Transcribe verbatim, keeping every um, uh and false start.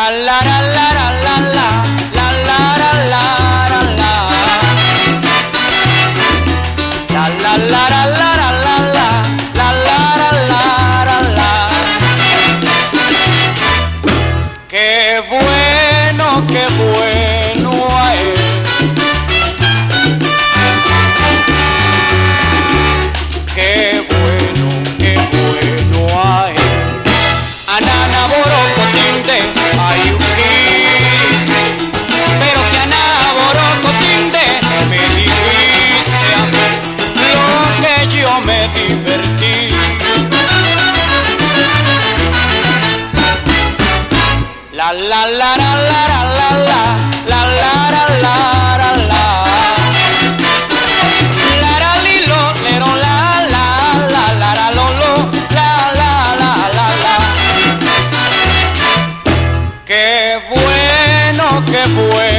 la la la la la la la la la la la la la la la la qué bueno, qué bueno a él. Qué bueno, qué bueno a él. Anana boroco tinte, ayuki. Pero que anana boroco tinte, me dijiste a mí lo que yo me divertí. La la la la la la la la la la la la la la lilo lero la la la la la lo lo la la la la la qué bueno, qué bueno.